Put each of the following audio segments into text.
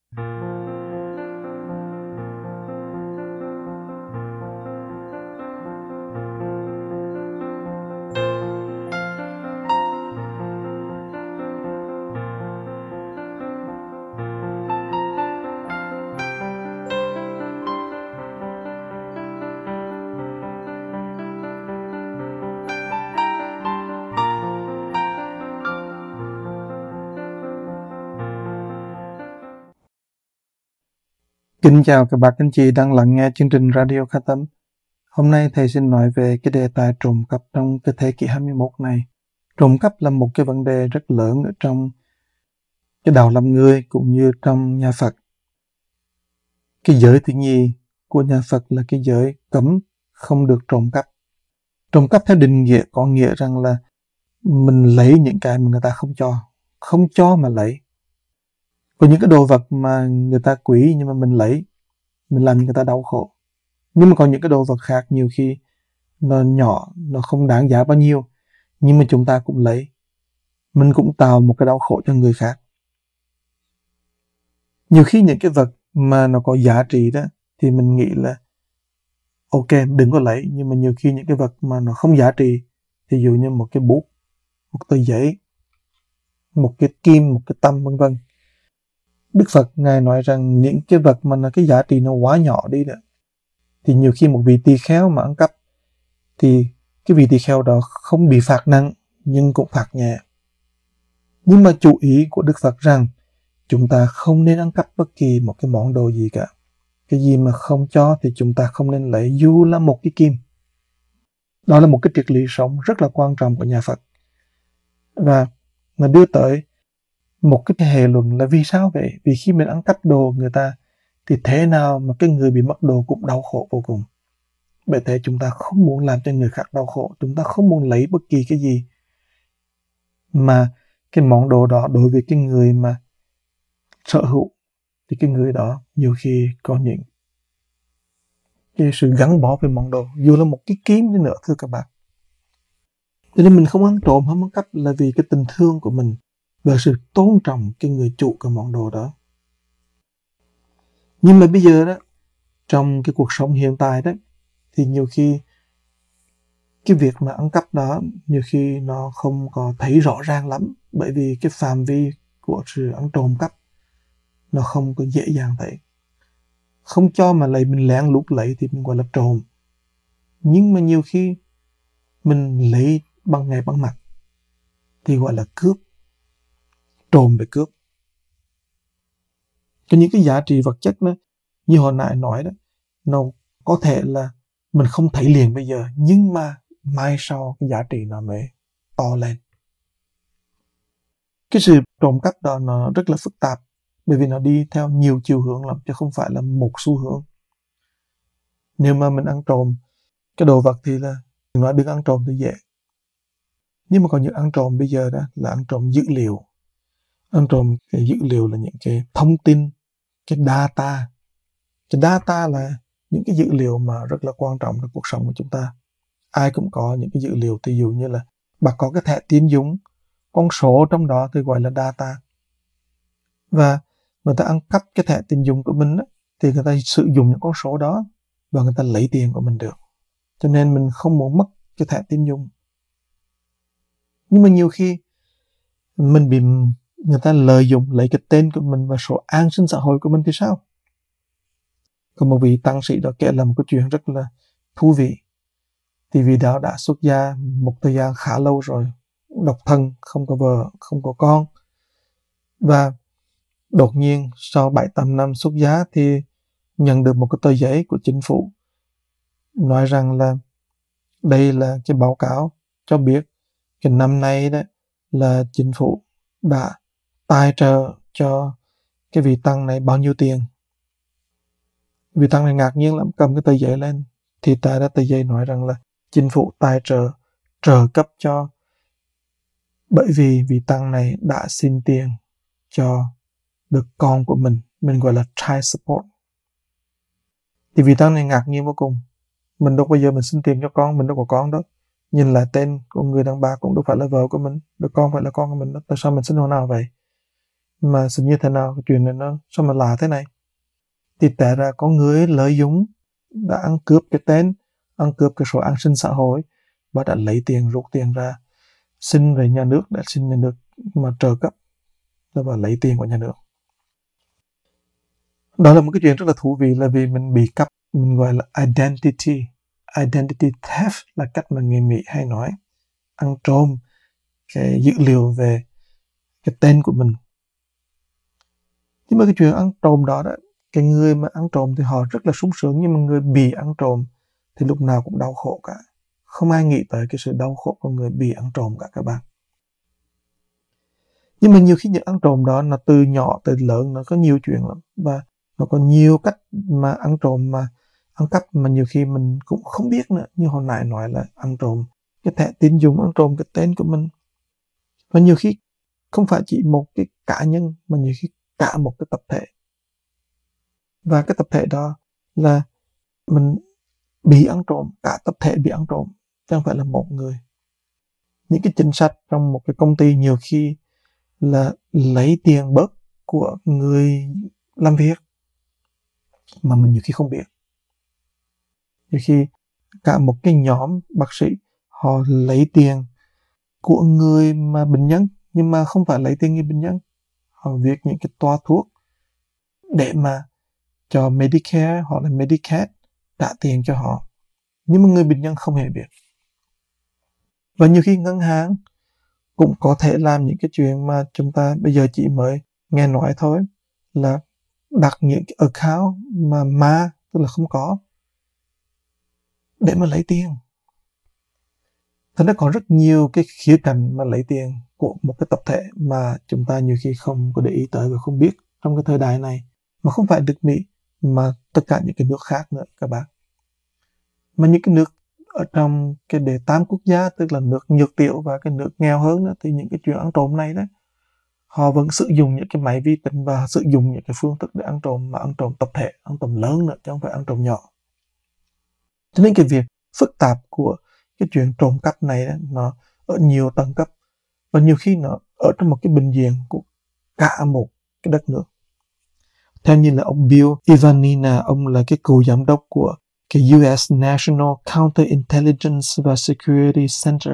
Kính chào các bác anh chị đang lắng nghe chương trình Radio Khá Tâm. Hôm nay thầy xin nói về cái đề tài trộm cắp trong cái thế kỷ 21 này. Trộm cắp là một cái vấn đề rất lớn ở trong cái đạo làm người cũng như trong nhà Phật. Cái giới thứ nhì của nhà Phật là cái giới cấm không được trộm cắp. Trộm cắp theo định nghĩa có nghĩa rằng là mình lấy những cái mà người ta không cho mà lấy. Có những cái đồ vật mà người ta quý nhưng mà mình lấy, mình làm người ta đau khổ. Nhưng mà còn những cái đồ vật khác nhiều khi nó nhỏ, nó không đáng giá bao nhiêu, nhưng mà chúng ta cũng lấy. Mình cũng tạo một cái đau khổ cho người khác. Nhiều khi những cái vật mà nó có giá trị đó thì mình nghĩ là ok, đừng có lấy. Nhưng mà nhiều khi những cái vật mà nó không giá trị, ví dụ như một cái bút, một tờ giấy, một cái kim, một cái tăm vân vân, Đức Phật Ngài nói rằng những cái vật mà cái giá trị nó quá nhỏ đi nữa, thì nhiều khi một vị tỳ kheo mà ăn cắp thì cái vị tỳ kheo đó không bị phạt nặng nhưng cũng phạt nhẹ. Nhưng mà chú ý của Đức Phật rằng chúng ta không nên ăn cắp bất kỳ một cái món đồ gì cả. Cái gì mà không cho thì chúng ta không nên lấy, dù là một cái kim. Đó là một cái triết lý sống rất là quan trọng của nhà Phật. Và nó đưa tới một cái hệ luận là vì sao vậy? Vì khi mình ăn cắp đồ người ta thì thế nào mà cái người bị mất đồ cũng đau khổ vô cùng. Bởi thế chúng ta không muốn làm cho người khác đau khổ. Chúng ta không muốn lấy bất kỳ cái gì mà cái món đồ đó đối với cái người mà sở hữu thì cái người đó nhiều khi có những cái sự gắn bó với món đồ, dù là một cái kiếm đi nữa, thưa các bạn. Cho nên mình không ăn trộm, không ăn cắp là vì cái tình thương của mình và sự tôn trọng cái người chủ cái món đồ đó. Nhưng mà bây giờ đó, trong cái cuộc sống hiện tại đó, thì nhiều khi cái việc mà ăn cắp đó nhiều khi nó không có thấy rõ ràng lắm, bởi vì cái phạm vi của sự ăn trộm cắp nó không có dễ dàng thấy. Không cho mà lấy, mình lén lút lấy thì mình gọi là trộm. Nhưng mà nhiều khi mình lấy bằng ngày bằng mặt thì gọi là cướp. Trộm về cướp. Có những cái giá trị vật chất đó, như hồi nãy nói đó, nó có thể là mình không thấy liền bây giờ, nhưng mà mai sau cái giá trị nó mới to lên. Cái sự trộm cắp đó nó rất là phức tạp, bởi vì nó đi theo nhiều chiều hướng lắm, chứ không phải là một xu hướng. Nếu mà mình ăn trộm cái đồ vật thì là nói đừng ăn trộm thì dễ. Nhưng mà còn những ăn trộm bây giờ đó là ăn trộm dữ liệu. Ăn trộm cái dữ liệu là những cái thông tin, cái data. Cái data là những cái dữ liệu mà rất là quan trọng trong cuộc sống của chúng ta. Ai cũng có những cái dữ liệu, ví dụ như là bạn có cái thẻ tín dụng, con số trong đó thì gọi là data. Và người ta ăn cắp cái thẻ tín dụng của mình đó, thì người ta sử dụng những con số đó và người ta lấy tiền của mình được. Cho nên mình không muốn mất cái thẻ tín dụng. Nhưng mà nhiều khi mình bị người ta lợi dụng lấy cái tên của mình và số an sinh xã hội của mình thì sao? Có một vị tăng sĩ đó kể là một cái chuyện rất là thú vị. Thì vị đó đã xuất gia một thời gian khá lâu rồi, độc thân, không có vợ, không có con. Và đột nhiên sau 7-8 năm xuất giá thì nhận được một cái tờ giấy của chính phủ nói rằng là đây là cái báo cáo cho biết cái năm nay đó là chính phủ đã tài trợ cho cái vị tăng này bao nhiêu tiền. Vị tăng này ngạc nhiên lắm, cầm cái tờ giấy lên thì tại đó tờ giấy nói rằng là chính phủ tài trợ cấp cho, bởi vì vị tăng này đã xin tiền cho được con của mình gọi là child support. Thì vị tăng này ngạc nhiên vô cùng. Mình đâu bao giờ mình xin tiền cho con, mình đâu có con đó. Nhìn lại tên của người đàn bà cũng đâu phải là vợ của mình, đứa con phải là con của mình đó. Tại sao mình xin hồi nào vậy? Mà sự như thế nào, cái chuyện này nó sao mà lạ thế này? Thì té ra có người lợi dụng đã ăn cướp cái tên, ăn cướp cái sổ an sinh xã hội và đã lấy tiền, rút tiền ra xin về nhà nước, đã xin nhà nước mà trợ cấp và lấy tiền của nhà nước. Đó là một cái chuyện rất là thú vị, là vì mình bị cắp, mình gọi là identity theft, là cách mà người Mỹ hay nói, ăn trộm cái dữ liệu về cái tên của mình. Nhưng mà cái chuyện ăn trộm đó, cái người mà ăn trộm thì họ rất là sung sướng, nhưng mà người bị ăn trộm thì lúc nào cũng đau khổ cả. Không ai nghĩ tới cái sự đau khổ của người bị ăn trộm cả các bạn. Nhưng mà nhiều khi những ăn trộm đó, nó từ nhỏ tới lớn, nó có nhiều chuyện lắm, và nó có nhiều cách mà ăn trộm, mà ăn cắp mà nhiều khi mình cũng không biết nữa. Như hồi nãy nói là ăn trộm cái thẻ tín dụng, ăn trộm cái tên của mình. Và nhiều khi không phải chỉ một cái cá nhân, mà nhiều khi cả một cái tập thể. Và cái tập thể đó là mình bị ăn trộm, cả tập thể bị ăn trộm, chứ không phải là một người. Những cái chính sách trong một cái công ty nhiều khi là lấy tiền bớt của người làm việc mà mình nhiều khi không biết. Nhiều khi cả một cái nhóm bác sĩ họ lấy tiền của người mà bệnh nhân, nhưng mà không phải lấy tiền người bệnh nhân. Họ viết những cái toa thuốc để mà cho Medicare hoặc là Medicaid trả tiền cho họ, nhưng mà người bệnh nhân không hề biết. Và nhiều khi ngân hàng cũng có thể làm những cái chuyện mà chúng ta bây giờ chỉ mới nghe nói thôi, là đặt những cái account mà tức là không có, để mà lấy tiền. Thật ra có rất nhiều cái khía cạnh mà lấy tiền của một cái tập thể mà chúng ta nhiều khi không có để ý tới và không biết trong cái thời đại này, mà không phải nước Mỹ mà tất cả những cái nước khác nữa các bạn. Mà những cái nước ở trong cái đệ tam quốc gia, tức là nước nhược tiểu và cái nước nghèo hơn đó, thì những cái chuyện ăn trộm này đó, họ vẫn sử dụng những cái máy vi tính và sử dụng những cái phương thức để ăn trộm, mà ăn trộm tập thể, ăn trộm lớn nữa chứ không phải ăn trộm nhỏ. Cho nên cái việc phức tạp của cái chuyện trộm cắp này đó, nó ở nhiều tầng cấp, và nhiều khi nó ở trong một cái bệnh viện của cả một cái đất nước. Theo như là ông Bill Ivanina, ông là cái cựu giám đốc của cái US National Counterintelligence và Security Center.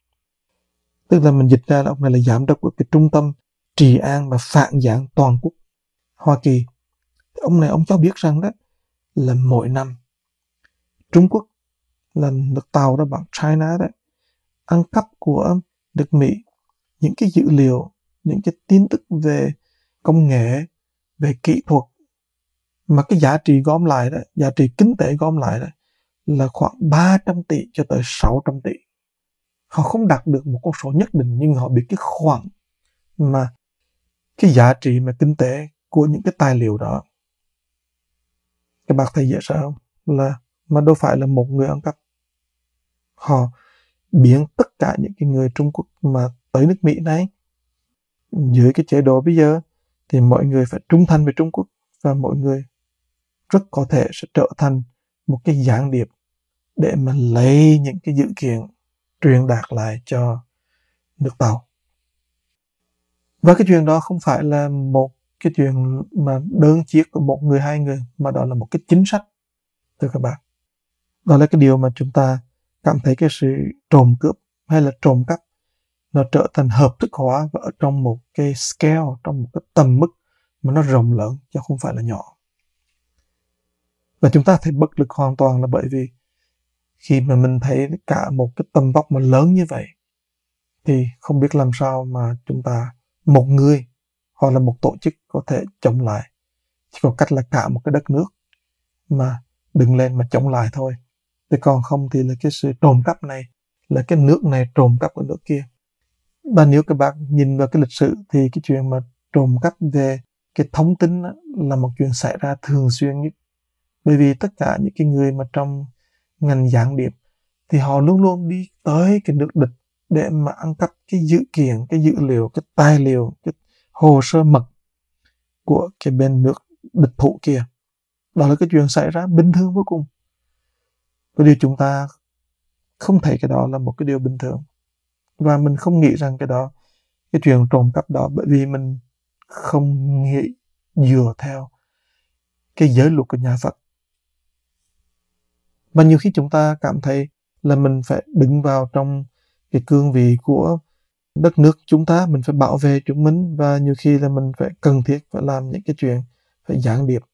Tức là mình dịch ra là ông này là giám đốc của cái trung tâm trị an và phản gián toàn quốc Hoa Kỳ. Ông này ông cho biết rằng đó là mỗi năm Trung Quốc, là nước Tàu đó bạn, China đó, ăn cắp của nước Mỹ những cái dữ liệu, những cái tin tức về công nghệ, về kỹ thuật, mà cái giá trị gom lại đó, giá trị kinh tế gom lại đó là khoảng 300 tỷ cho tới 600 tỷ. Họ không đạt được một con số nhất định, nhưng họ biết cái khoảng mà cái giá trị mà kinh tế của những cái tài liệu đó. Các bạn thấy dễ sợ không? Là mà đâu phải là một người ăn cắp. Họ biến tất cả những cái người Trung Quốc mà tới nước Mỹ này, dưới cái chế độ bây giờ thì mọi người phải trung thành với Trung Quốc, và mọi người rất có thể sẽ trở thành một cái gián điệp để mà lấy những cái dữ kiện truyền đạt lại cho nước Tàu. Và cái chuyện đó không phải là một cái chuyện mà đơn chiếc của một người, hai người, mà đó là một cái chính sách, thưa các bạn. Đó là cái điều mà chúng ta cảm thấy cái sự trộm cướp hay là trộm cắp nó trở thành hợp thức hóa, và ở trong một cái scale, trong một cái tầm mức mà nó rộng lớn chứ không phải là nhỏ. Và chúng ta thấy bất lực hoàn toàn là bởi vì khi mà mình thấy cả một cái tầm vóc mà lớn như vậy, thì không biết làm sao mà chúng ta, một người hoặc là một tổ chức có thể chống lại. Chỉ có cách là cả một cái đất nước mà đứng lên mà chống lại thôi. Thì còn không thì là cái sự trộm cắp này, là cái nước này trộm cắp ở nước kia. Và nếu các bạn nhìn vào cái lịch sử thì cái chuyện mà trộm cắp về cái thông tin là một chuyện xảy ra thường xuyên nhất. Bởi vì tất cả những cái người mà trong ngành gián điệp thì họ luôn luôn đi tới cái nước địch để mà ăn cắp cái dữ kiện, cái dữ liệu, cái tài liệu, cái hồ sơ mật của cái bên nước địch thủ kia. Đó là cái chuyện xảy ra bình thường vô cùng. Và điều chúng ta không thấy cái đó là một cái điều bình thường. Và mình không nghĩ rằng cái đó, cái chuyện trộm cắp đó, bởi vì mình không nghĩ dựa theo cái giới luật của nhà Phật. Và nhiều khi chúng ta cảm thấy là mình phải đứng vào trong cái cương vị của đất nước chúng ta, mình phải bảo vệ chúng mình, và nhiều khi là mình phải cần thiết phải làm những cái chuyện phải gián điệp.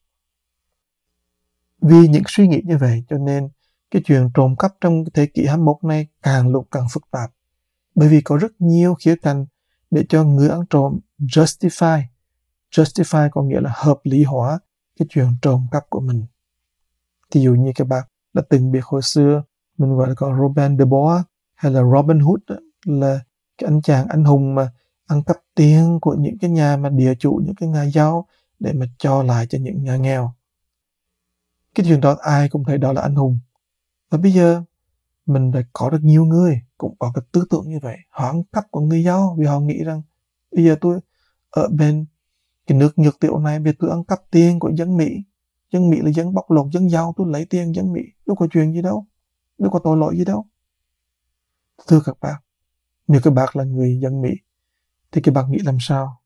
Vì những suy nghĩ như vậy cho nên cái chuyện trộm cắp trong thế kỷ 21 này càng lúc càng phức tạp. Bởi vì có rất nhiều khía cạnh để cho người ăn trộm justify. Justify có nghĩa là hợp lý hóa cái chuyện trộm cắp của mình. Ví dụ như các bạn đã từng biết hồi xưa mình gọi là có Robin de Bois hay là Robin Hood đó, là cái anh chàng anh hùng mà ăn cắp tiền của những cái nhà mà địa chủ, những cái nhà giàu để mà cho lại cho những nhà nghèo. Cái chuyện đó ai cũng thấy đó là anh hùng. Và bây giờ mình đã có được nhiều người cũng có cái tư tưởng như vậy. Họ ăn cắp của người giàu vì họ nghĩ rằng bây giờ tôi ở bên cái nước nhược tiểu này, bây giờ tôi ăn cắp tiền của dân Mỹ. Dân Mỹ là dân bóc lột dân giàu, tôi lấy tiền dân Mỹ. Đâu có chuyện gì đâu. Đâu có tội lỗi gì đâu. Thưa các bạn, nếu các bạn là người dân Mỹ thì các bạn nghĩ làm sao?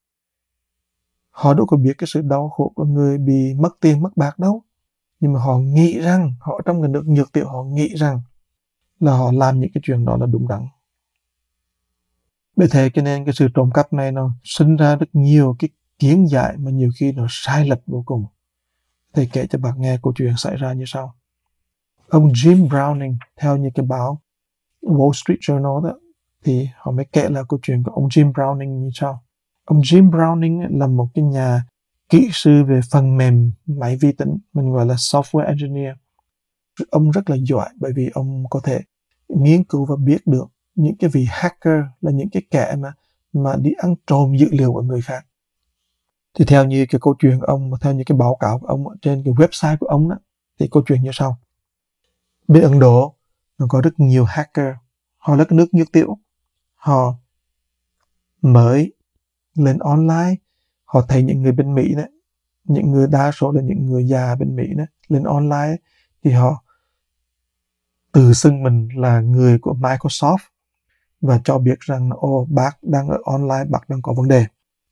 Họ đâu có biết cái sự đau khổ của người bị mất tiền mất bạc đâu. Nhưng mà họ nghĩ rằng, họ trong cái nước nhược tiểu họ nghĩ rằng là họ làm những cái chuyện đó là đúng đắn. Bởi thế cho nên cái sự trộm cắp này nó sinh ra rất nhiều cái kiến giải mà nhiều khi nó sai lệch vô cùng. Thầy kể cho bạn nghe câu chuyện xảy ra như sau. Ông Jim Browning, theo như cái báo Wall Street Journal đó, thì họ mới kể là câu chuyện của ông Jim Browning như sau. Ông Jim Browning là một cái nhà kỹ sư về phần mềm máy vi tính, mình gọi là software engineer. Ông rất là giỏi bởi vì ông có thể nghiên cứu và biết được những cái vị hacker là những cái kẻ mà đi ăn trộm dữ liệu của người khác. Thì theo như cái câu chuyện của ông, theo như cái báo cáo của ông trên cái website của ông đó, thì câu chuyện như sau. Bên Ấn Độ nó có rất nhiều hacker, họ là cái nước nhược tiểu, họ mới lên online, họ thấy những người bên Mỹ đấy, những người đa số là những người già bên Mỹ đấy, lên online ấy, thì họ tự xưng mình là người của Microsoft và cho biết rằng bác đang ở online, bác đang có vấn đề.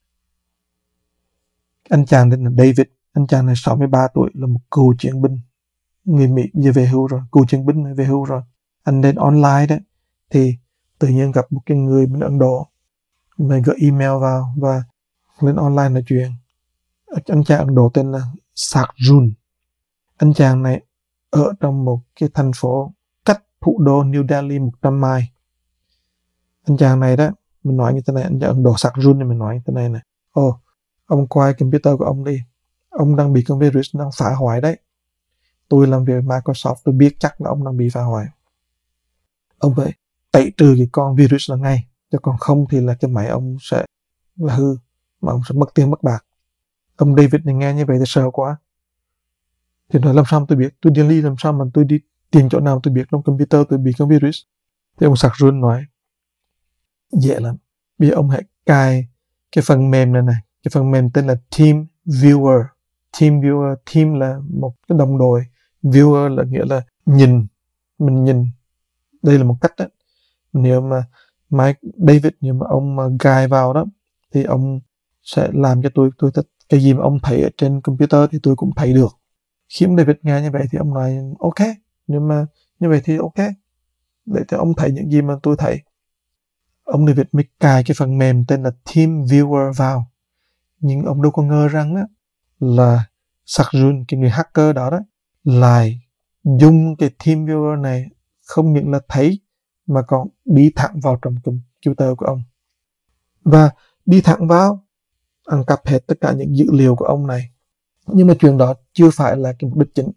Anh chàng tên là David, anh chàng này 63 tuổi, là một cựu chiến binh người Mỹ, bây giờ về hưu rồi, cựu chiến binh này về hưu rồi. Anh lên online đấy thì tự nhiên gặp một cái người bên Ấn Độ, mình gửi email vào và lên online nói chuyện. Anh chàng Ấn Độ tên là Sarjun. Anh chàng này ở trong một cái thành phố cách thủ đô New Delhi 100 mile. Anh chàng này đó, mình nói như thế này, anh chàng Ấn Độ Sarjun thì mình nói như thế này này. Ông quay computer của ông đi, ông đang bị con virus đang phá hoại đấy. Tôi làm việc Microsoft, tôi biết chắc là ông đang bị phá hoại. Ông phải tẩy trừ cái con virus là ngay, chứ còn không thì là cái máy ông sẽ là hư, mà ông sẽ mất tiền mất bạc. Ông David này nghe như vậy thì sợ quá. Thì nói làm sao tôi biết, tôi đi làm sao mà tôi đi tìm chỗ nào tôi biết trong computer tôi bị con virus. Thì ông Sarjun nói, dễ lắm. Bây giờ ông hãy cài cái phần mềm này, cái phần mềm tên là Team Viewer. Team Viewer, team là một cái đồng đội, viewer là nghĩa là nhìn, mình nhìn. Đây là một cách đó. Nếu mà David, nếu mà ông mà gài vào đó thì ông sẽ làm cho tôi thích cái gì mà ông thấy ở trên computer thì tôi cũng thấy được. Khi ông David nghe như vậy thì ông nói ok, nhưng mà như vậy thì ok, để cho ông thấy những gì mà tôi thấy. Ông David mới cài cái phần mềm tên là Team Viewer vào, nhưng ông đâu có ngờ rằng đó là Sarjun, cái người hacker đó lại dùng cái Team Viewer này không những là thấy mà còn đi thẳng vào trong computer của ông và đi thẳng vào ăn cắp hết tất cả những dữ liệu của ông này. Nhưng mà chuyện đó chưa phải là cái mục đích chính.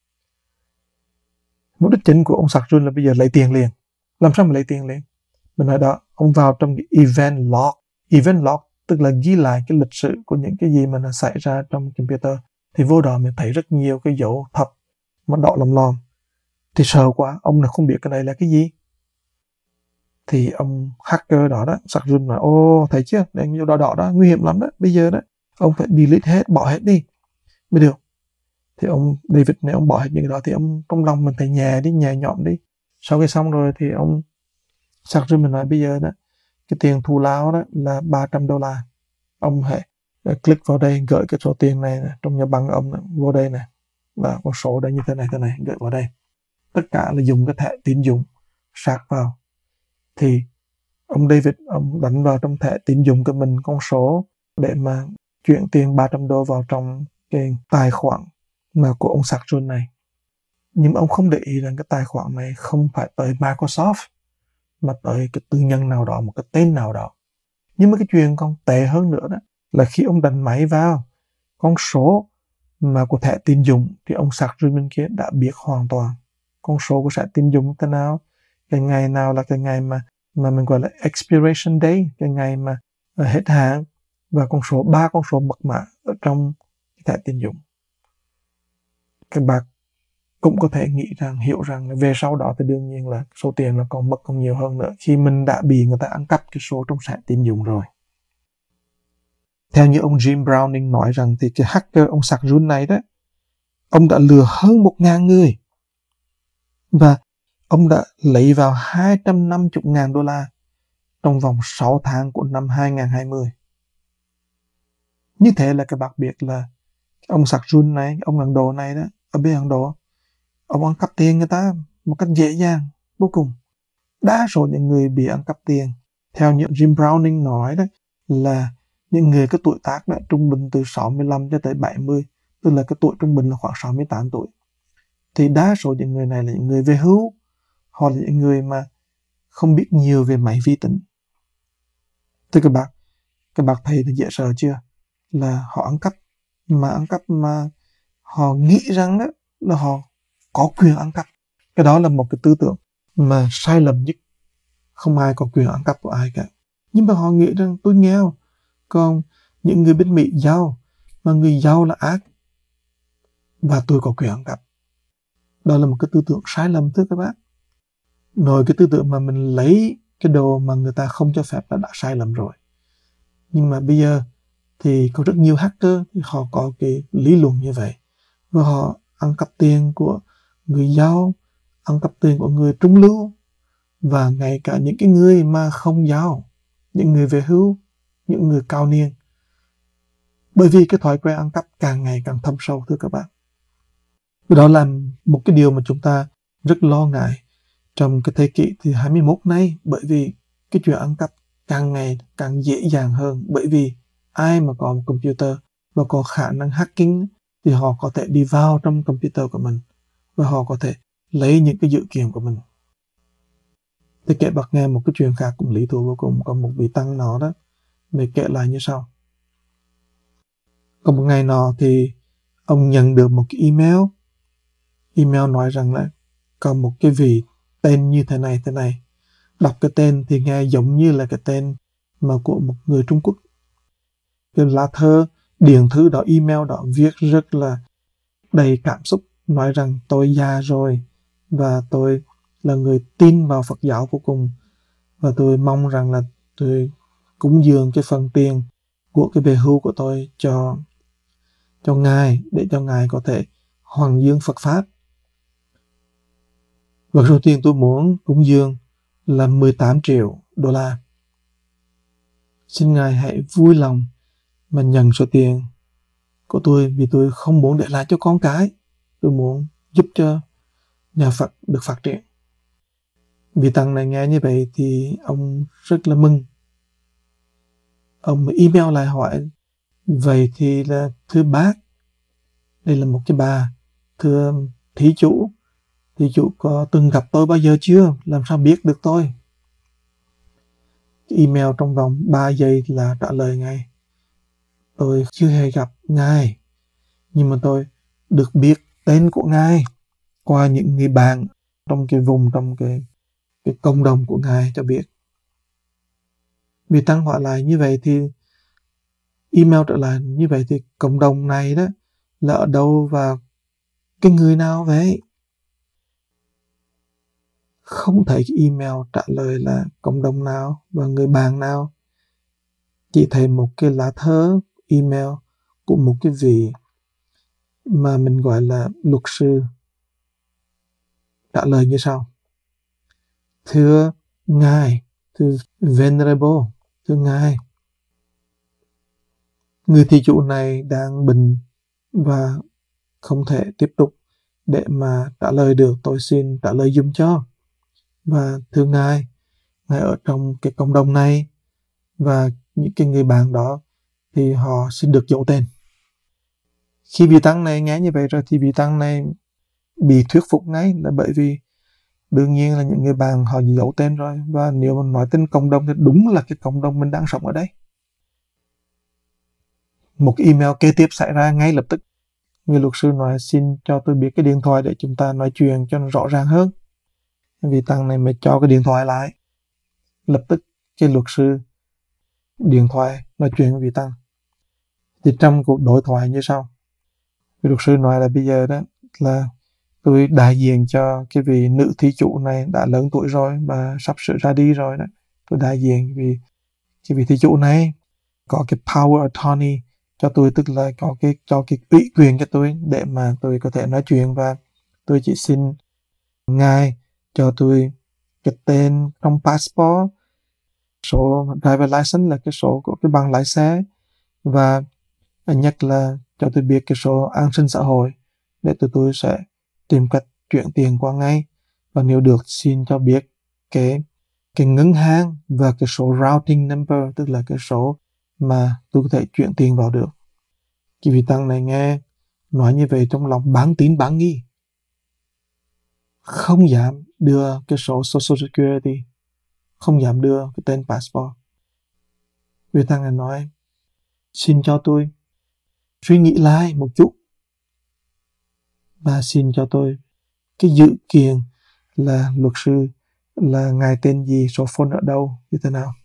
Mục đích chính của ông Sarjun là bây giờ lấy tiền liền. Làm sao mà lấy tiền liền? Mình nói đó, ông vào trong cái event log. Event log tức là ghi lại cái lịch sử của những cái gì mà nó xảy ra trong computer. Thì vô đó mình thấy rất nhiều cái dấu thập mà đỏ lòm lòm. Thì sợ quá, ông nào không biết cái này là cái gì. Thì ông hacker đó Sarjun nói, thấy chưa, cái dấu đỏ đỏ đó nguy hiểm lắm đó, bây giờ đó ông phải delete hết, bỏ hết đi mới được. Thì ông David này ông bỏ hết những cái đó thì ông trong lòng mình thấy nhẹ nhõm đi. Sau khi xong rồi thì ông Sarjun mình nói bây giờ đó cái tiền thù lao đó là $300, ông hãy click vào đây, gửi cái số tiền này trong nhà băng ông này, vô đây này, và con số đây như thế này, gửi vào đây. Tất cả là dùng cái thẻ tín dụng sạc vào. Thì ông David, ông đánh vào trong thẻ tín dụng của mình con số để mà chuyển tiền $300 vào trong cái tài khoản mà của ông Sạc Jun này. Nhưng mà ông không để ý rằng cái tài khoản này không phải tới Microsoft, mà tới cái tư nhân nào đó, một cái tên nào đó. Nhưng mà cái chuyện còn tệ hơn nữa đó là khi ông đánh máy vào con số mà của thẻ tín dụng thì ông Sạc Jun bên kia đã biết hoàn toàn con số của thẻ tín dụng thế nào, cái ngày nào là cái ngày mà mình gọi là expiration day, cái ngày mà hết hạn, và ba con số mật mã ở trong thẻ tín dụng. Các bạn cũng có thể hiểu rằng về sau đó thì đương nhiên là số tiền nó còn mất còn nhiều hơn nữa khi mình đã bị người ta ăn cắp cái số trong thẻ tín dụng rồi. Theo như ông Jim Browning nói rằng thì cái hacker ông Sạc Jun này đó, ông đã lừa hơn 1.000 người và ông đã lấy vào $250.000 trong vòng 6 tháng của năm 2020. Như thế là các bạn biết là ông Sạc Jun này, ông Ấn Độ này đó, ở bên Ấn Độ, ông ăn cắp tiền người ta một cách dễ dàng vô cùng. Đa số những người bị ăn cắp tiền, theo như Jim Browning nói đó, là những người có tuổi tác đó, trung bình từ 65 cho tới 70, tức là cái tuổi trung bình là khoảng 68 tuổi. Thì đa số những người này là những người về hưu, hoặc là những người mà không biết nhiều về máy vi tính. Thì các bạn thấy là dễ sợ chưa? Là họ ăn cắp mà họ nghĩ rằng đó là họ có quyền ăn cắp. Cái đó là một cái tư tưởng mà sai lầm nhất. Không ai có quyền ăn cắp của ai cả. Nhưng mà họ nghĩ rằng tôi nghèo, còn những người bên Mỹ giàu, mà người giàu là ác, và tôi có quyền ăn cắp. Đó là một cái tư tưởng sai lầm, thưa các bác. Nói cái tư tưởng mà mình lấy cái đồ mà người ta không cho phép là đã sai lầm rồi. Nhưng mà bây giờ thì có rất nhiều hacker thì họ có cái lý luận như vậy, và họ ăn cắp tiền của người giàu, ăn cắp tiền của người trung lưu, và ngay cả những cái người mà không giàu, những người về hưu, những người cao niên. Bởi vì cái thói quen ăn cắp càng ngày càng thâm sâu, thưa các bạn. Đó là một cái điều mà chúng ta rất lo ngại trong cái thế kỷ thứ 21 này, bởi vì cái chuyện ăn cắp càng ngày càng dễ dàng hơn, bởi vì ai mà có một computer và có khả năng hacking thì họ có thể đi vào trong computer của mình và họ có thể lấy những cái dữ kiện của mình. Thì kể bật nghe một cái chuyện khác cũng lý thú vô cùng. Có một vị tăng nó đó, mình kể lại như sau. Có một ngày nọ thì ông nhận được một cái email nói rằng là có một cái vị tên như thế này. Đọc cái tên thì nghe giống như là cái tên mà của một người Trung Quốc. Cái lá thơ, điền thư đó, email đó viết rất là đầy cảm xúc, nói rằng tôi già rồi và tôi là người tin vào Phật giáo vô cùng, và tôi mong rằng là tôi cúng dường cái phần tiền của cái về hưu của tôi cho Ngài, để cho Ngài có thể hoàng dương Phật Pháp. Và số tiền tôi muốn cúng dường là $18 triệu. Xin Ngài hãy vui lòng mà nhận số tiền của tôi, vì tôi không muốn để lại cho con cái. Tôi muốn giúp cho nhà Phật được phát triển. Vị tăng này nghe như vậy thì ông rất là mừng. Ông email lại hỏi, vậy thì là thưa bác, đây là một cái bà, thưa thí chủ có từng gặp tôi bao giờ chưa? Làm sao biết được tôi? Email trong vòng 3 giây là trả lời ngay. Tôi chưa hề gặp Ngài, nhưng mà tôi được biết tên của Ngài qua những người bạn trong cái vùng, trong cái cộng đồng của Ngài cho biết. Vị tăng hỏi lại như vậy thì email trở lại như vậy thì cộng đồng này đó là ở đâu và cái người nào vậy? Không thấy cái email trả lời là cộng đồng nào và người bạn nào. Chỉ thấy một cái lá thơ email của một cái vị mà mình gọi là luật sư trả lời như sau. Thưa Ngài, thưa Venerable, thưa Ngài, Người thí chủ này đang bệnh và không thể tiếp tục để mà trả lời được, tôi xin trả lời giùm cho. Và thưa Ngài ở trong cái cộng đồng này và những cái người bạn đó thì họ xin được giấu tên. Khi vị tăng này nghe như vậy rồi thì vị tăng này bị thuyết phục ngay, là bởi vì đương nhiên là những người bạn họ giấu tên rồi, và nếu mà nói tên cộng đồng thì đúng là cái cộng đồng mình đang sống ở đây. Một cái email kế tiếp xảy ra ngay lập tức. Người luật sư nói xin cho tôi biết cái điện thoại để chúng ta nói chuyện cho nó rõ ràng hơn. Vị tăng này mới cho cái điện thoại lại. Lập tức cái luật sư điện thoại nói chuyện với vị tăng. Thì trong cuộc đối thoại như sau. Vị luật sư nói là bây giờ đó là tôi đại diện cho cái vị nữ thí chủ này đã lớn tuổi rồi và sắp sửa ra đi rồi đó. Tôi đại diện vì cái vị thí chủ này có cái power attorney cho tôi, tức là có cái ủy quyền cho tôi để mà tôi có thể nói chuyện, và tôi chỉ xin ngài cho tôi cái tên trong passport, số driver license là cái số của cái bằng lái xe, và nhất là cho tôi biết cái số an sinh xã hội để tôi sẽ tìm cách chuyển tiền qua ngay, và nếu được xin cho biết cái ngân hàng và cái số routing number, tức là cái số mà tôi có thể chuyển tiền vào được. Cái vị tăng này nghe nói như vậy trong lòng bán tín bán nghi, không dám đưa cái số Social Security, không dám đưa cái tên passport. Vị tăng này nói xin cho tôi suy nghĩ lại một chút và xin cho tôi cái dự kiện là luật sư là ngài tên gì, số phone ở đâu, như thế nào.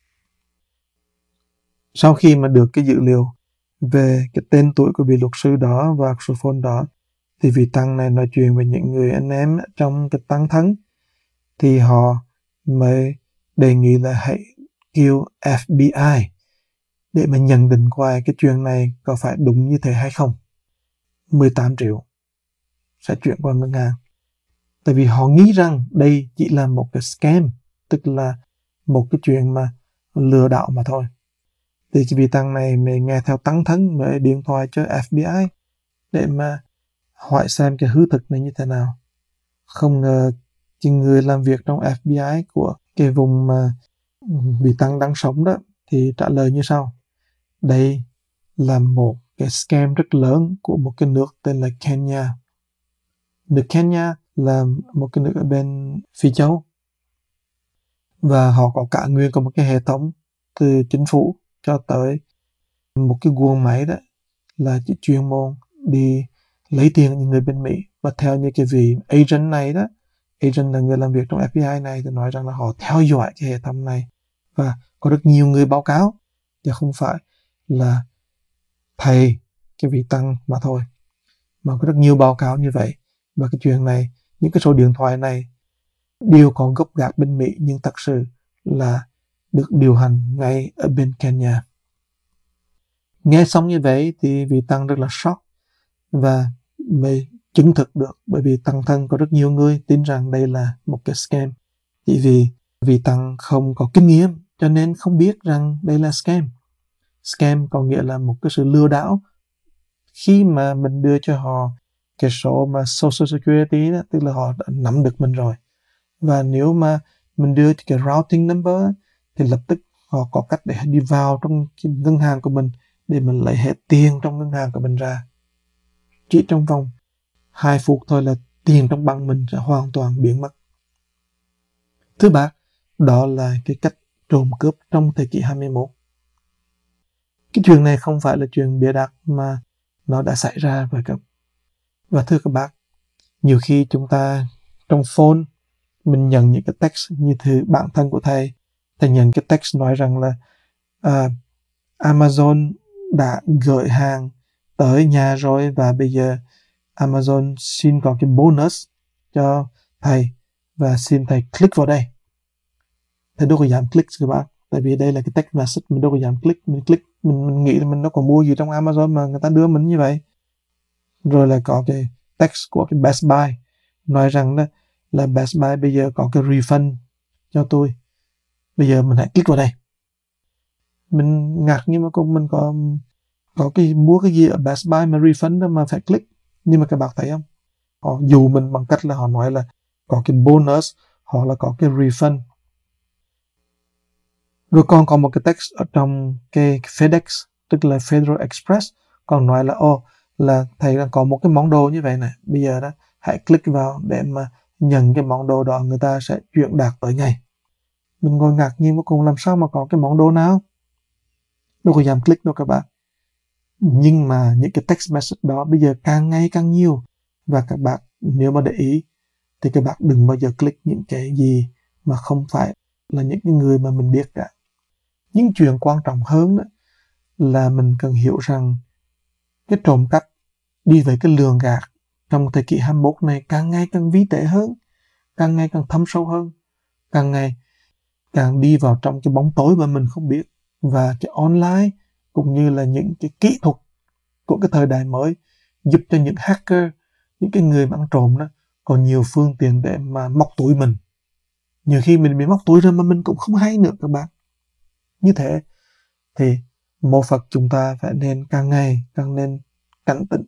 Sau khi mà được cái dữ liệu về cái tên tuổi của vị luật sư đó và số phone đó, thì vị tăng này nói chuyện với những người anh em trong cái tăng thân, thì họ mới đề nghị là hãy kêu FBI để mà nhận định coi cái chuyện này có phải đúng như thế hay không. 18 triệu sẽ chuyển qua ngân hàng. Tại vì họ nghĩ rằng đây chỉ là một cái scam, tức là một cái chuyện mà lừa đảo mà thôi. Thì cái vị tăng này mới nghe theo tăng thân, mới điện thoại cho FBI để mà hỏi xem cái hư thực này như thế nào. Không ngờ cái người làm việc trong FBI của cái vùng mà vị tăng đang sống đó thì trả lời như sau. Đây là một cái scam rất lớn của một cái nước tên là Kenya. Nước Kenya là một cái nước ở bên Phi Châu, và họ có cả nguyên có một cái hệ thống từ chính phủ cho tới một cái guồng máy đó là chỉ chuyên môn đi lấy tiền những người bên Mỹ. Và theo như cái vị agent này đó, agent là người làm việc trong FBI này, thì nói rằng là họ theo dõi cái hệ thống này và có rất nhiều người báo cáo, chứ không phải là thầy cái vị tăng mà thôi, mà có rất nhiều báo cáo như vậy. Và cái chuyện này, những cái số điện thoại này đều có gốc gác bên Mỹ, nhưng thật sự là được điều hành ngay ở bên Kenya. Nghe xong như vậy thì vị tăng rất là shock và mới chứng thực được, bởi vì tăng thân có rất nhiều người tin rằng đây là một cái scam. Chỉ vì vị tăng không có kinh nghiệm cho nên không biết rằng đây là scam. Scam có nghĩa là một cái sự lừa đảo. Khi mà mình đưa cho họ cái số mà Social Security đó, tức là họ đã nắm được mình rồi. Và nếu mà mình đưa cái routing number thì lập tức họ có cách để đi vào trong cái ngân hàng của mình để mình lấy hết tiền trong ngân hàng của mình ra. Chỉ trong vòng 2 phút thôi là tiền trong băng mình sẽ hoàn toàn biến mất. Thứ ba, đó là cái cách trộm cướp trong thế kỷ 21. Cái chuyện này không phải là chuyện bịa đặt mà nó đã xảy ra với các. Và thưa các bác, nhiều khi chúng ta trong phone mình nhận những cái text như thứ bạn thân của thầy nhận cái text nói rằng là Amazon đã gửi hàng tới nhà rồi và bây giờ Amazon xin có cái bonus cho thầy và xin thầy click vào đây. Thầy đâu có dám click các bạn, tại vì đây là cái text message, mình đâu có dám click. Mình nghĩ là mình nó còn mua gì trong Amazon mà người ta đưa mình như vậy. Rồi là có cái text của cái Best Buy nói rằng đó là Best Buy bây giờ có cái refund cho tôi, bây giờ mình hãy click vào đây. Mình ngạc, nhưng mà cũng mình có có cái mua cái gì ở Best Buy mà refund đó mà phải click. Nhưng mà các bạn thấy không, họ dụ mình bằng cách là họ nói là có cái bonus hoặc là có cái refund. Rồi còn có một cái text ở trong cái FedEx, tức là Federal Express, còn nói là là thầy đang có một cái món đồ như vậy này, bây giờ đó hãy click vào để mà nhận cái món đồ đó, người ta sẽ chuyển đạt tới ngày. Mình ngồi ngạc nhiên vô cùng, làm sao mà có cái món đồ nào, đâu có dám click đâu các bạn. Nhưng mà những cái text message đó bây giờ càng ngày càng nhiều, và các bạn nếu mà để ý thì các bạn đừng bao giờ click những cái gì mà không phải là những cái người mà mình biết cả. Nhưng chuyện quan trọng hơn đó là mình cần hiểu rằng cái trộm cắp đi về cái lường gạt trong thời kỷ 21 này càng ngày càng vi tế hơn, càng ngày càng thâm sâu hơn, càng ngày càng đi vào trong cái bóng tối mà mình không biết. Và cái online cũng như là những cái kỹ thuật của cái thời đại mới giúp cho những hacker, những cái người mà ăn trộm đó có nhiều phương tiện để mà móc túi mình. Nhiều khi mình bị móc túi rồi mà mình cũng không hay nữa các bạn. Như thế thì mô Phật chúng ta phải nên càng ngày càng nên cảnh tỉnh.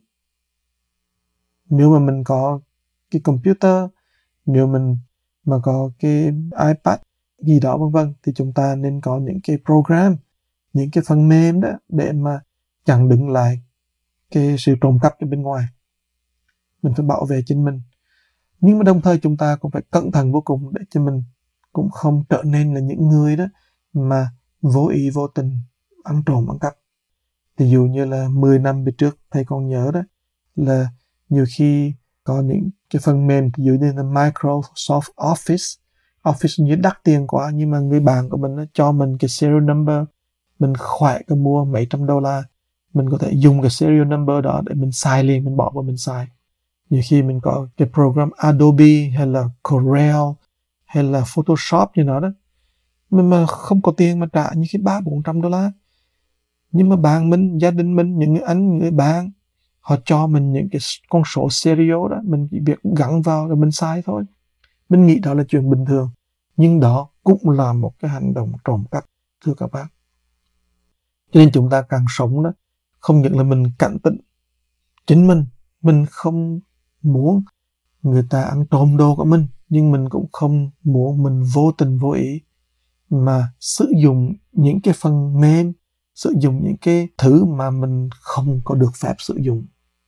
Nếu mà mình có cái computer, nếu mình mà có cái iPad gì đó vân vân, thì chúng ta nên có những cái program, những cái phần mềm đó để mà chặn đứng lại cái sự trộm cắp ở bên ngoài. Mình phải bảo vệ chính mình, nhưng mà đồng thời chúng ta cũng phải cẩn thận vô cùng để cho mình cũng không trở nên là những người đó mà vô ý vô tình ăn trộm ăn cắp. Ví dụ như là 10 năm về trước thầy còn nhớ đó, là nhiều khi có những cái phần mềm ví dụ như là Microsoft Office như đắt tiền quá, nhưng mà người bạn của mình nó cho mình cái serial number, mình khỏe cái mua mấy trăm $, mình có thể dùng cái serial number đó để mình xài liền, mình bỏ vào mình xài. Nhiều khi mình có cái program Adobe hay là Corel hay là Photoshop như nó đó, mình mà không có tiền mà trả như khi $300-400, nhưng mà bạn mình, gia đình mình, những người anh, người bạn, họ cho mình những cái con số serial đó, mình chỉ việc gắn vào rồi mình xài thôi. Mình nghĩ đó là chuyện bình thường, nhưng đó cũng là một cái hành động trộm cắp, thưa các bác. Cho nên chúng ta càng sống đó, không những là mình cảnh tỉnh chính mình không muốn người ta ăn trộm đồ của mình, nhưng mình cũng không muốn mình vô tình vô ý mà sử dụng những cái phần mềm, sử dụng những cái thứ mà mình không có được phép sử dụng.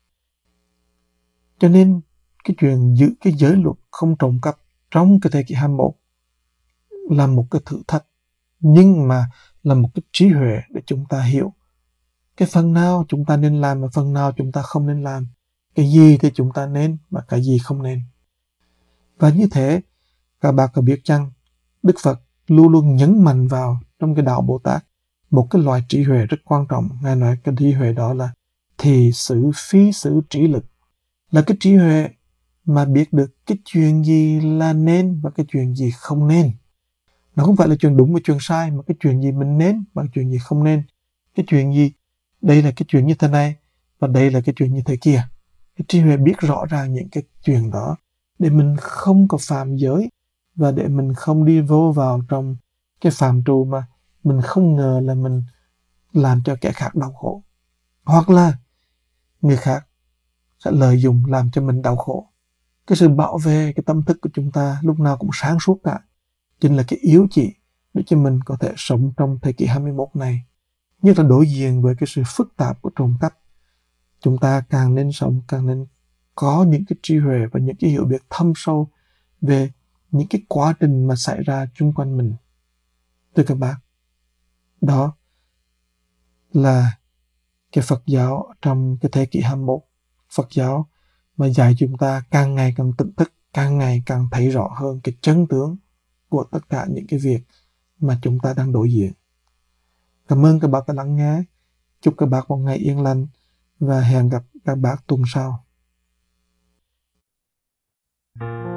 Cho nên cái chuyện giữ cái giới luật không trộm cắp trong cái thế kỷ 21 là một cái thử thách, nhưng mà là một cái trí huệ để chúng ta hiểu cái phần nào chúng ta nên làm và phần nào chúng ta không nên làm, cái gì thì chúng ta nên và cái gì không nên. Và như thế, các bạn có biết chăng, Đức Phật luôn luôn nhấn mạnh vào trong cái đạo Bồ Tát một cái loại trí huệ rất quan trọng. Ngài nói cái trí huệ đó là thì sự phi sự trí lực, là cái trí huệ mà biết được cái chuyện gì là nên và cái chuyện gì không nên. Nó không phải là chuyện đúng và chuyện sai, mà cái chuyện gì mình nên và cái chuyện gì không nên. Cái chuyện gì, đây là cái chuyện như thế này và đây là cái chuyện như thế kia. Cái trí huệ biết rõ ràng những cái chuyện đó để mình không có phạm giới và để mình không đi vô vào trong cái phạm trù mà mình không ngờ là mình làm cho kẻ khác đau khổ, hoặc là người khác sẽ lợi dụng làm cho mình đau khổ. Cái sự bảo vệ cái tâm thức của chúng ta lúc nào cũng sáng suốt cả, chính là cái yếu chỉ để cho mình có thể sống trong thế kỷ 21 này. Nhất là đối diện với cái sự phức tạp của trộm cắp, chúng ta càng nên sống, càng nên có những cái trí huệ và những cái hiểu biết thâm sâu về những cái quá trình mà xảy ra chung quanh mình. Thưa các bạn, đó là cái Phật giáo trong cái thế kỷ 21. Phật giáo mà dạy chúng ta càng ngày càng tỉnh thức, càng ngày càng thấy rõ hơn cái chân tướng của tất cả những cái việc mà chúng ta đang đối diện. Cảm ơn các bạn đã lắng nghe. Chúc các bạn một ngày yên lành và hẹn gặp các bạn tuần sau.